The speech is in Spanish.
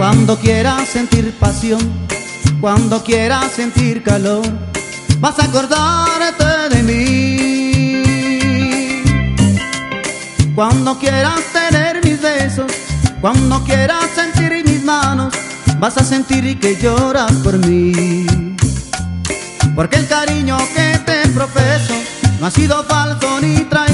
Cuando quieras sentir pasión, cuando quieras sentir calor, vas a acordarte de mí. Cuando quieras tener mis besos, cuando quieras sentir mis manos, vas a sentir que lloras por mí. Porque el cariño que te profeso no ha sido falso ni traicionero.